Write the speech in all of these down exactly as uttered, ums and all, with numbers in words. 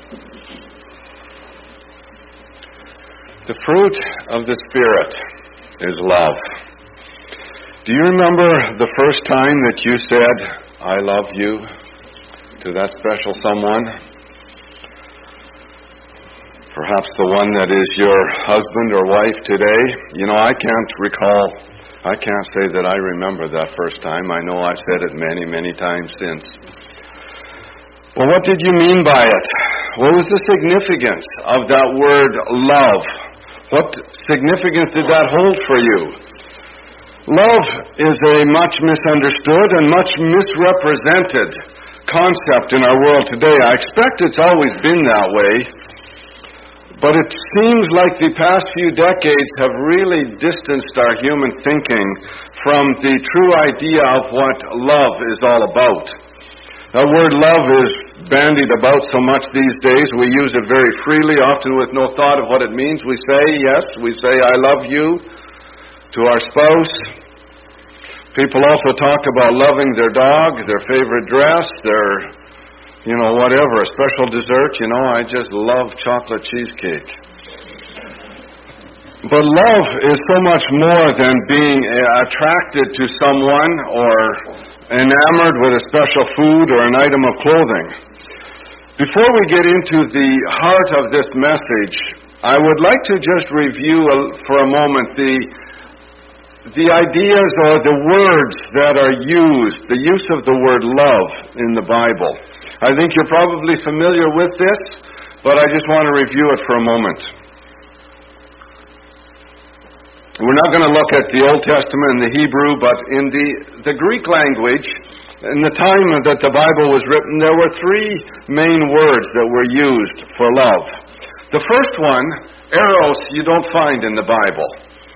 The fruit of the Spirit is love. Do you remember the first time that you said, "I love you," to that special someone? Perhaps the one that is your husband or wife today. You know, I can't recall, I can't say that I remember that first time. I know I've said it many, many times since. Well, what did you mean by it? What was the significance of that word love? What significance did that hold for you? Love is a much misunderstood and much misrepresented concept in our world today. I expect it's always been that way, but it seems like the past few decades have really distanced our human thinking from the true idea of what love is all about. That word love is bandied about so much these days. We use it very freely, often with no thought of what it means. We say, yes, we say, "I love you," to our spouse. People also talk about loving their dog, their favorite dress, their, you know, whatever, a special dessert. You know, I just love chocolate cheesecake. But love is so much more than being attracted to someone or enamored with a special food or an item of clothing. Before we get into the heart of this message, I would like to just review for a moment the the ideas or the words that are used, the use of the word love in the Bible. I think you're probably familiar with this, but I just want to review it for a moment. We're not going to look at the Old Testament and the Hebrew, but in the, the Greek language, in the time that the Bible was written, there were three main words that were used for love. The first one, eros, you don't find in the Bible,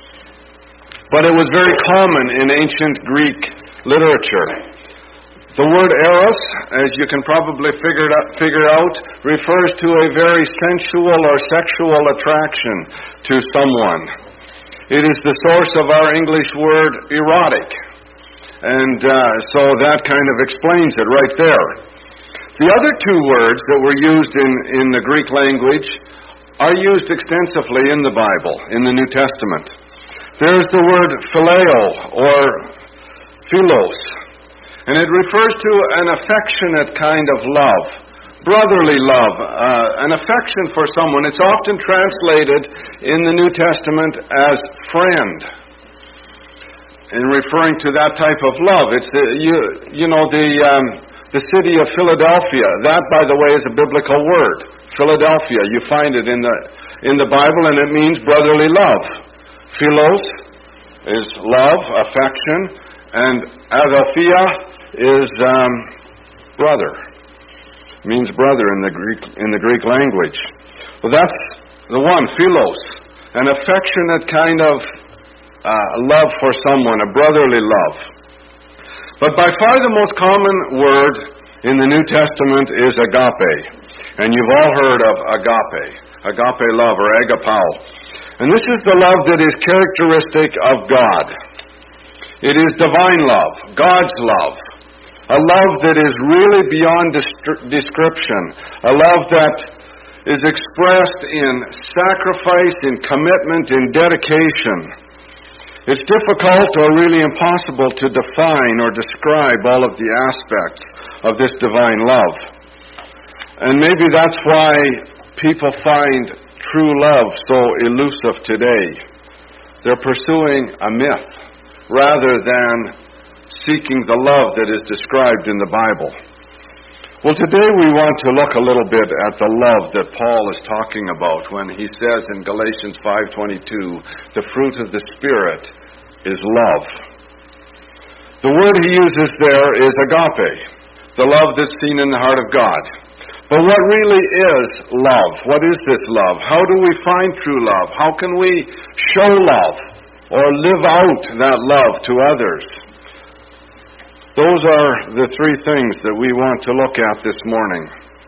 but it was very common in ancient Greek literature. The word eros, as you can probably figure out, figure out, refers to a very sensual or sexual attraction to someone. It is the source of our English word erotic. And uh, so that kind of explains it right there. The other two words that were used in, in the Greek language are used extensively in the Bible, in the New Testament. There's the word phileo or philos, and it refers to an affectionate kind of love, brotherly love, uh, an affection for someone. It's often translated in the New Testament as friend, in referring to that type of love. It's the, you, you know the um, the city of Philadelphia. That, by the way, is a biblical word. Philadelphia. You find it in the in the Bible, and it means brotherly love. Philos is love, affection, and adelphia is um, brother. It means brother in the Greek in the Greek language. Well, that's the one, philos, an affectionate kind of uh, love for someone, a brotherly love. But by far the most common word in the New Testament is agape, and you've all heard of agape, agape love or agapao. And this is the love that is characteristic of God. It is divine love, God's love. A love that is really beyond description. A love that is expressed in sacrifice, in commitment, in dedication. It's difficult or really impossible to define or describe all of the aspects of this divine love. And maybe that's why people find true love so elusive today. They're pursuing a myth rather than seeking the love that is described in the Bible. Well, today we want to look a little bit at the love that Paul is talking about when he says in Galatians five twenty-two, the fruit of the Spirit is love. The word he uses there is agape, the love that's seen in the heart of God. But what really is love? What is this love? How do we find true love? How can we show love or live out that love to others? Those are the three things that we want to look at this morning.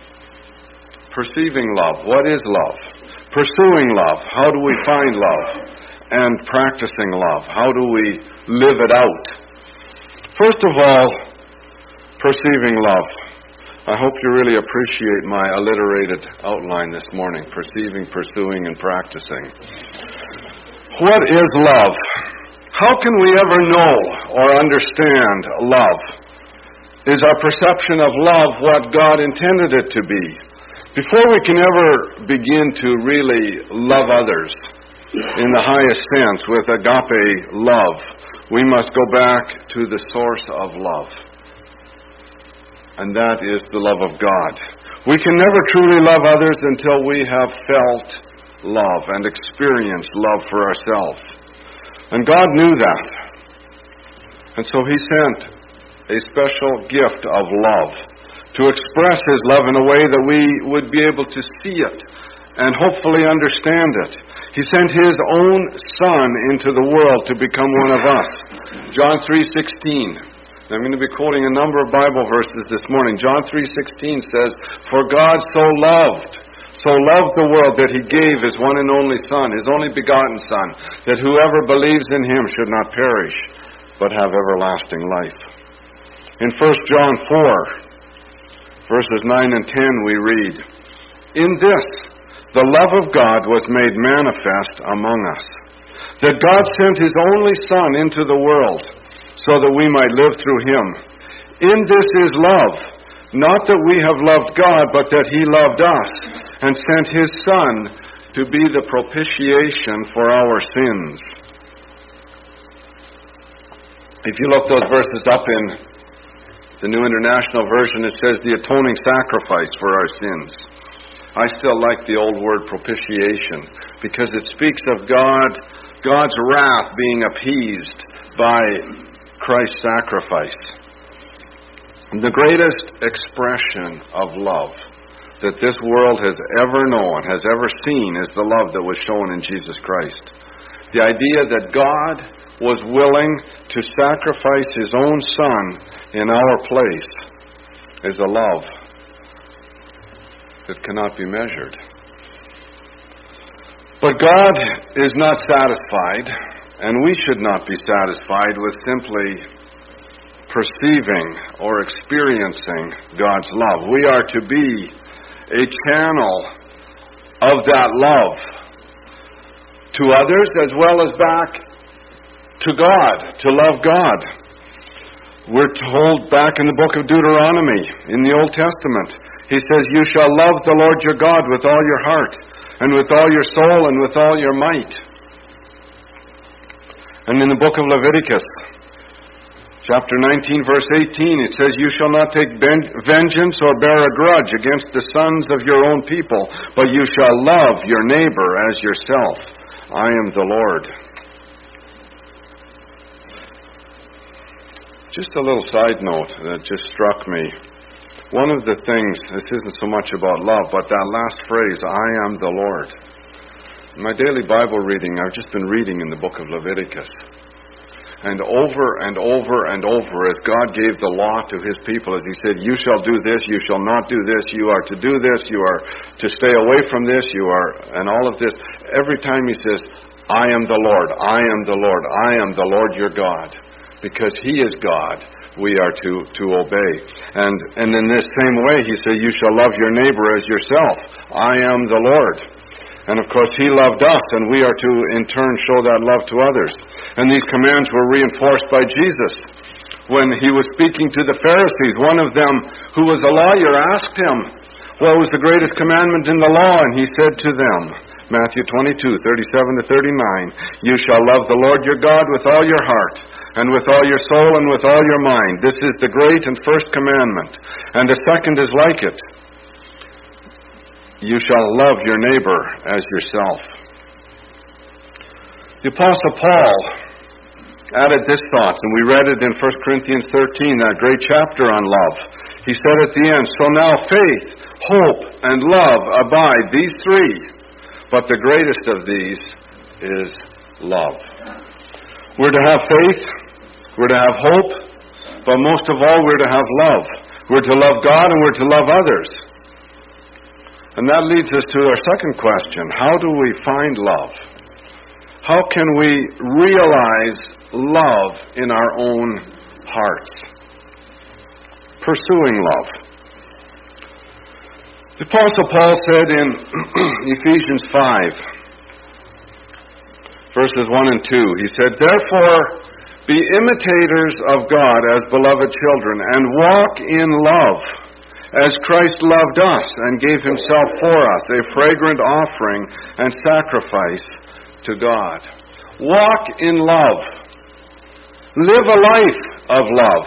Perceiving love. What is love? Pursuing love. How do we find love? And practicing love. How do we live it out? First of all, perceiving love. I hope you really appreciate my alliterated outline this morning, perceiving, pursuing, and practicing. What is love? How can we ever know or understand love? Is our perception of love what God intended it to be? Before we can ever begin to really love others in the highest sense with agape love, we must go back to the source of love. And that is the love of God. We can never truly love others until we have felt love and experienced love for ourselves. And God knew that. And so He sent a special gift of love to express His love in a way that we would be able to see it and hopefully understand it. He sent His own Son into the world to become one of us. John three sixteen. I'm going to be quoting a number of Bible verses this morning. John three sixteen says, "For God so loved, so loved the world that He gave His one and only Son, His only begotten Son, that whoever believes in Him should not perish, but have everlasting life." In First John four, verses nine and ten, we read, "In this the love of God was made manifest among us, that God sent His only Son into the world, so that we might live through Him. In this is love, not that we have loved God, but that He loved us, and sent His Son to be the propitiation for our sins." If you look those verses up in the New International Version, it says the atoning sacrifice for our sins. I still like the old word propitiation, because it speaks of God, God's wrath being appeased by Christ's sacrifice. The greatest expression of love that this world has ever known, has ever seen, is the love that was shown in Jesus Christ. The idea that God was willing to sacrifice His own Son in our place is a love that cannot be measured. But God is not satisfied, and we should not be satisfied with simply perceiving or experiencing God's love. We are to be a channel of that love to others as well as back to God, to love God. We're told back in the book of Deuteronomy, in the Old Testament, He says, "You shall love the Lord your God with all your heart, and with all your soul, and with all your might." And in the book of Leviticus, chapter nineteen, verse eighteen, it says, "You shall not take vengeance or bear a grudge against the sons of your own people, but you shall love your neighbor as yourself. I am the Lord." Just a little side note that just struck me. One of the things, this isn't so much about love, but that last phrase, "I am the Lord." In my daily Bible reading, I've just been reading in the book of Leviticus. And over and over and over, as God gave the law to His people, as He said, "You shall do this, you shall not do this, you are to do this, you are to stay away from this, you are," and all of this. Every time He says, "I am the Lord, I am the Lord, I am the Lord your God." Because He is God, we are to, to obey. And, and in this same way, He said, "You shall love your neighbor as yourself. I am the Lord." And of course, He loved us, and we are to, in turn, show that love to others. And these commands were reinforced by Jesus. When He was speaking to the Pharisees, one of them, who was a lawyer, asked Him, "What was the greatest commandment in the law?" And He said to them, Matthew twenty-two, thirty-seven to thirty-nine, "You shall love the Lord your God with all your heart, and with all your soul, and with all your mind. This is the great and first commandment. And the second is like it. You shall love your neighbor as yourself." The Apostle Paul added this thought, and we read it in First Corinthians thirteen, that great chapter on love. He said at the end, "So now faith, hope, and love abide, these three. But the greatest of these is love." We're to have faith, we're to have hope, but most of all, we're to have love. We're to love God and we're to love others. And that leads us to our second question. How do we find love? How can we realize love in our own hearts? Pursuing love. The Apostle Paul said in Ephesians five, verses one and two, he said, "Therefore, be imitators of God as beloved children, and walk in love, as Christ loved us and gave himself for us, a fragrant offering and sacrifice to God." Walk in love. Live a life of love.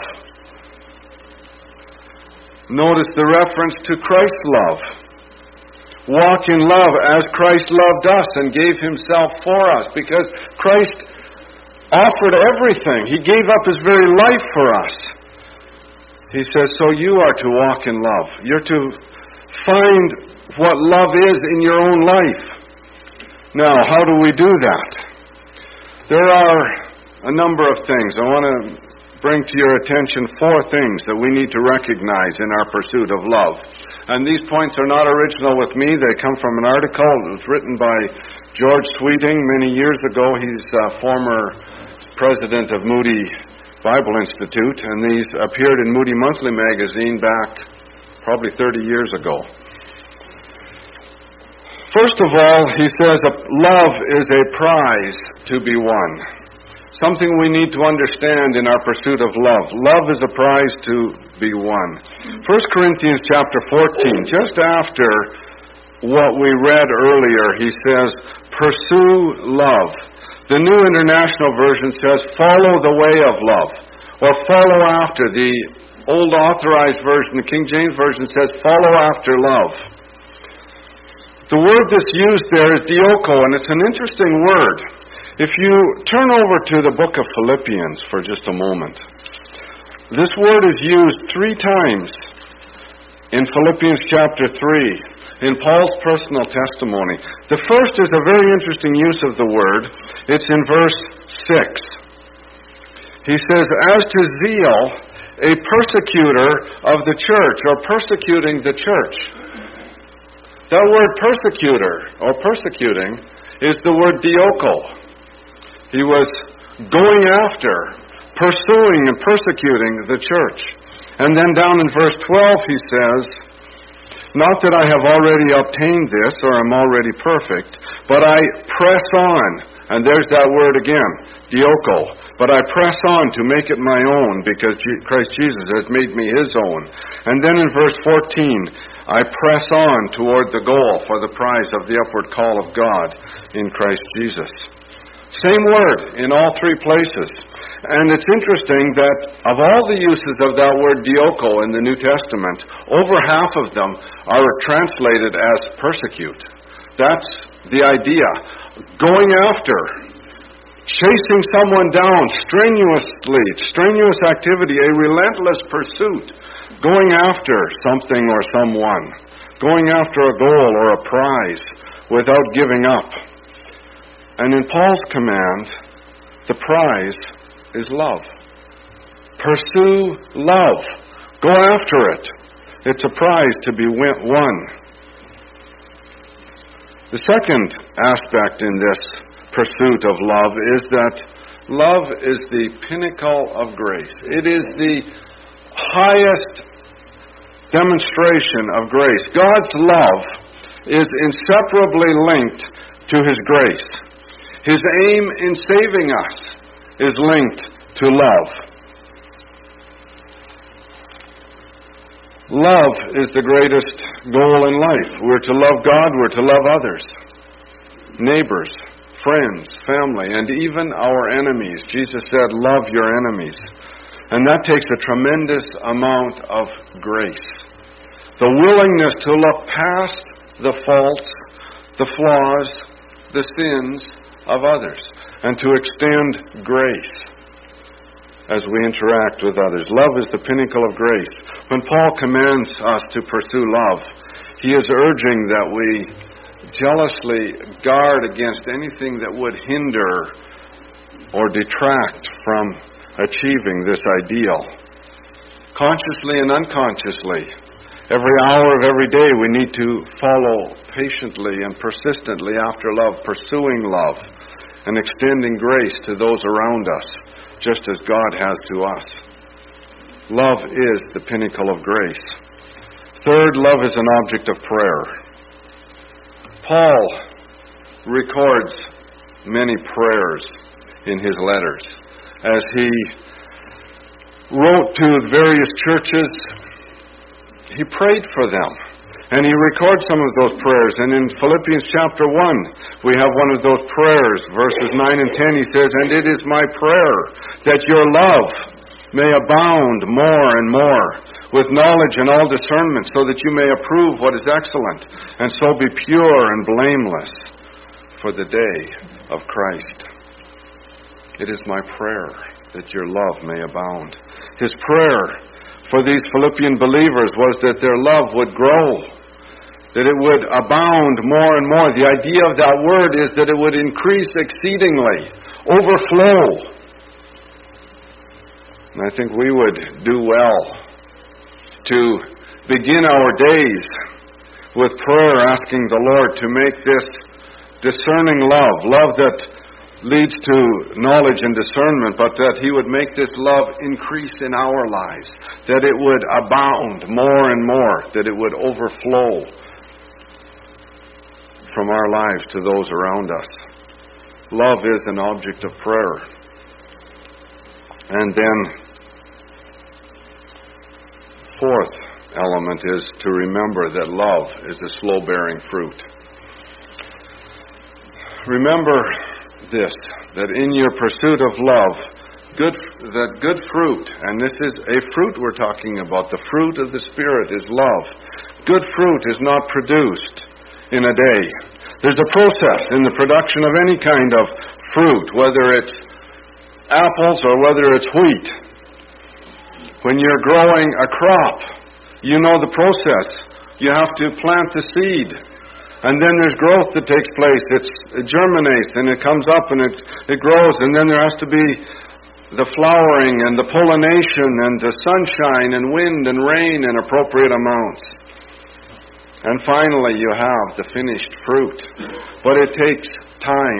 Notice the reference to Christ's love. Walk in love as Christ loved us and gave himself for us, because Christ offered everything. He gave up his very life for us. He says, so you are to walk in love. You're to find what love is in your own life. Now, how do we do that? There are a number of things. I want to bring to your attention four things that we need to recognize in our pursuit of love. And these points are not original with me. They come from an article that was written by George Sweeting many years ago. He's a former president of Moody Bible Institute, and these appeared in Moody Monthly magazine back probably thirty years ago. First of all, he says love is a prize to be won. Something we need to understand in our pursuit of love. Love is a prize to be won. First Corinthians chapter fourteen, just after what we read earlier, he says, pursue love. The New International Version says, follow the way of love, or follow after. The Old Authorized Version, the King James Version, says, follow after love. The word that's used there is dioko, and it's an interesting word. If you turn over to the book of Philippians for just a moment, this word is used three times in Philippians chapter three, in Paul's personal testimony. The first is a very interesting use of the word. It's in verse six. He says, as to zeal, a persecutor of the church, or persecuting the church. That word persecutor, or persecuting, is the word dioko. He was going after, pursuing and persecuting the church. And then down in verse twelve he says, not that I have already obtained this or am already perfect, but I press on. And there's that word again, dioko. But I press on to make it my own, because Christ Jesus has made me his own. And then in verse fourteen, I press on toward the goal for the prize of the upward call of God in Christ Jesus. Same word in all three places. And it's interesting that of all the uses of that word dioko in the New Testament, over half of them are translated as persecute. That's the idea. Going after, chasing someone down strenuously, strenuous activity, a relentless pursuit, going after something or someone, going after a goal or a prize without giving up. And in Paul's command, the prize is love. Pursue love. Go after it. It's a prize to be won. The second aspect in this pursuit of love is that love is the pinnacle of grace. It is the highest demonstration of grace. God's love is inseparably linked to his grace. His aim in saving us is linked to love. Love is the greatest goal in life. We're to love God, we're to love others, neighbors, friends, family, and even our enemies. Jesus said, love your enemies. And that takes a tremendous amount of grace. The willingness to look past the faults, the flaws, the sins of others, and to extend grace as we interact with others. Love is the pinnacle of grace. When Paul commands us to pursue love, he is urging that we jealously guard against anything that would hinder or detract from achieving this ideal. Consciously and unconsciously, every hour of every day we need to follow patiently and persistently after love, pursuing love and extending grace to those around us, just as God has to us. Love is the pinnacle of grace. Third, love is an object of prayer. Paul records many prayers in his letters. As he wrote to various churches, he prayed for them. And he records some of those prayers. And in Philippians chapter one, we have one of those prayers. Verses nine and ten, he says, "And it is my prayer that your love may abound more and more with knowledge and all discernment, so that you may approve what is excellent, and so be pure and blameless for the day of Christ." It is my prayer that your love may abound. His prayer for these Philippian believers was that their love would grow, that it would abound more and more. The idea of that word is that it would increase exceedingly, overflow. And I think we would do well to begin our days with prayer, asking the Lord to make this discerning love, love that leads to knowledge and discernment, but that He would make this love increase in our lives, that it would abound more and more, that it would overflow from our lives to those around us. Love is an object of prayer. And then, fourth element is to remember that love is a slow-bearing fruit. Remember this, that in your pursuit of love, good that good fruit, and this is a fruit we're talking about, the fruit of the Spirit is love. Good fruit is not produced in a day. There's a process in the production of any kind of fruit, whether it's apples or whether it's wheat. When you're growing a crop, you know the process. You have to plant the seed, and then there's growth that takes place. It's, it germinates, and it comes up, and it, it grows, and then there has to be the flowering and the pollination and the sunshine and wind and rain in appropriate amounts. And finally, you have the finished fruit. But it takes time.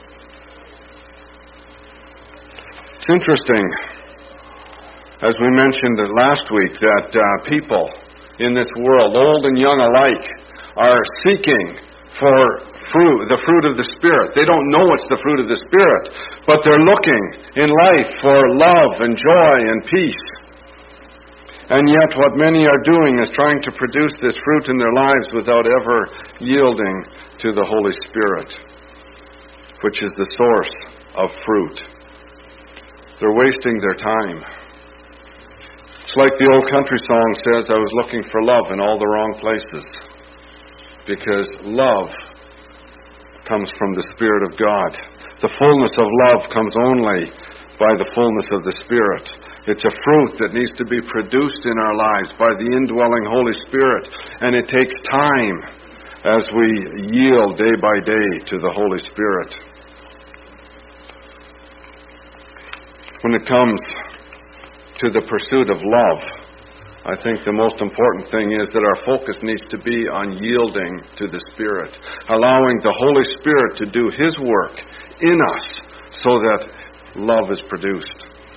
It's interesting, as we mentioned last week, that uh, people in this world, old and young alike, are seeking for fruit, the fruit of the Spirit. They don't know it's the fruit of the Spirit, but they're looking in life for love and joy and peace. And yet what many are doing is trying to produce this fruit in their lives without ever yielding to the Holy Spirit, which is the source of fruit. They're wasting their time. It's like the old country song says, "I was looking for love in all the wrong places." Because love comes from the Spirit of God. The fullness of love comes only by the fullness of the Spirit. It's a fruit that needs to be produced in our lives by the indwelling Holy Spirit. And it takes time as we yield day by day to the Holy Spirit. When it comes to the pursuit of love, I think the most important thing is that our focus needs to be on yielding to the Spirit, allowing the Holy Spirit to do His work in us so that love is produced.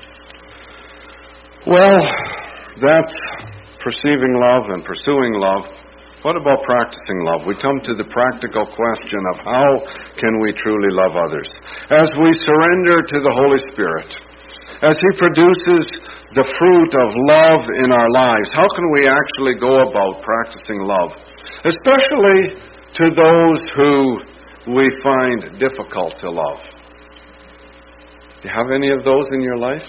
Well, that's perceiving love and pursuing love. What about practicing love? We come to the practical question of how can we truly love others? As we surrender to the Holy Spirit, as He produces the fruit of love in our lives, how can we actually go about practicing love? Especially to those who we find difficult to love. Do you have any of those in your life?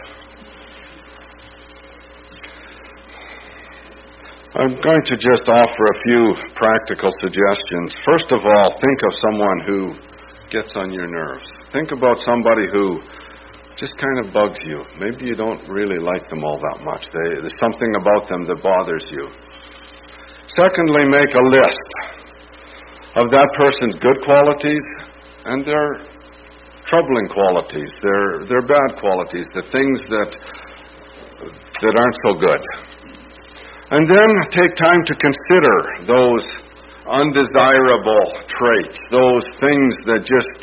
I'm going to just offer a few practical suggestions. First of all, think of someone who gets on your nerves. Think about somebody who just kind of bugs you. Maybe you don't really like them all that much. They, there's something about them that bothers you. Secondly, make a list of that person's good qualities and their troubling qualities, their their bad qualities, the things that that aren't so good. And then take time to consider those undesirable traits, those things that just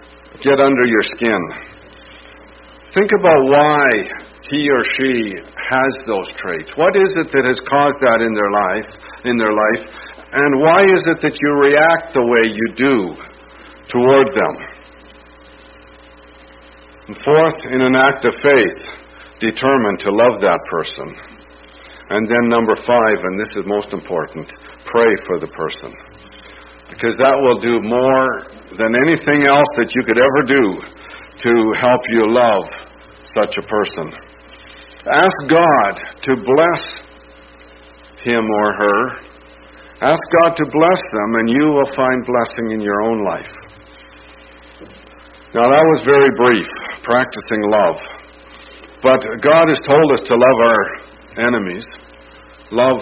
get under your skin. Think about why he or she has those traits? What is it that has caused that in their life, in their life? And why is it that you react the way you do toward them? And fourth, in an act of faith, determined to love that person. And then number five, and this is most important, pray for the person. Because that will do more than anything else that you could ever do to help you love such a person. Ask God to bless him or her. Ask God to bless them, and you will find blessing in your own life. Now that was very brief, practicing love. But God has told us to love our enemies. Love,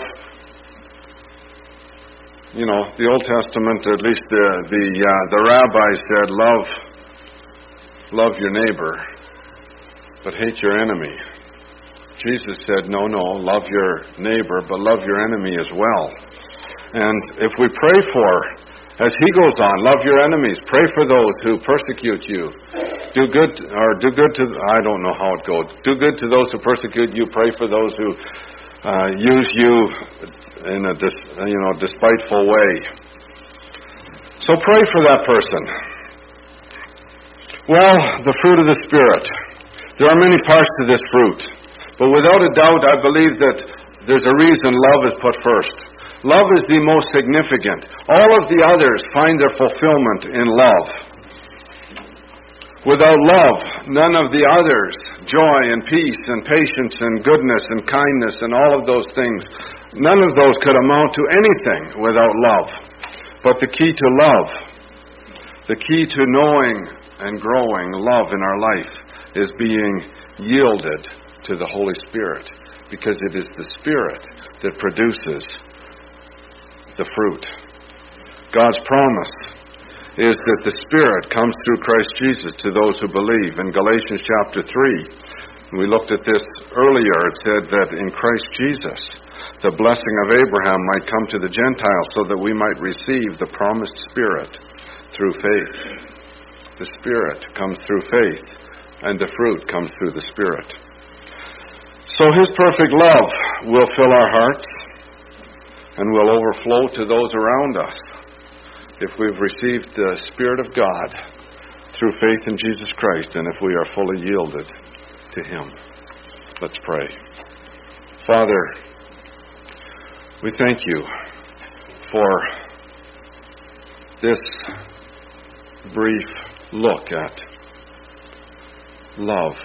you know, the Old Testament, at least the the uh, the rabbis said, love, love your neighbor, but hate your enemy. Jesus said, no, no, love your neighbor, but love your enemy as well. And if we pray for, as he goes on, love your enemies, pray for those who persecute you. Do good, or do good to, I don't know how it goes. Do good to those who persecute you. Pray for those who uh, use you in a dis, you know despiteful way. So pray for that person. Well, the fruit of the Spirit. There are many parts to this fruit, but without a doubt, I believe that there's a reason love is put first. Love is the most significant. All of the others find their fulfillment in love. Without love, none of the others, joy and peace and patience and goodness and kindness and all of those things, none of those could amount to anything without love. But the key to love, the key to knowing and growing love in our life is being yielded to the Holy Spirit, because it is the Spirit that produces the fruit. God's promise is that the Spirit comes through Christ Jesus to those who believe. In Galatians chapter three, we looked at this earlier, it said that in Christ Jesus, the blessing of Abraham might come to the Gentiles so that we might receive the promised Spirit through faith. The Spirit comes through faith, and the fruit comes through the Spirit. So His perfect love will fill our hearts and will overflow to those around us if we've received the Spirit of God through faith in Jesus Christ, and if we are fully yielded to Him. Let's pray. Father, we thank You for this brief look at love.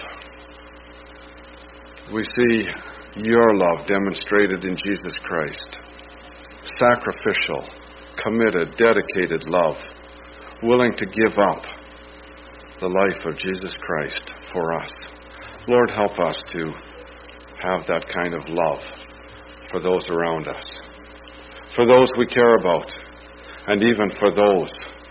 We see Your love demonstrated in Jesus Christ. Sacrificial, committed, dedicated love, willing to give up the life of Jesus Christ for us. Lord, help us to have that kind of love for those around us, for those we care about, and even for those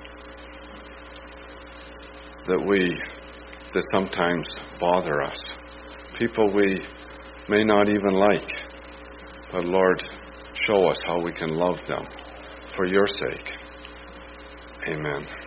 that we, that sometimes bother us. People we may not even like, but Lord, show us how we can love them for Your sake. Amen.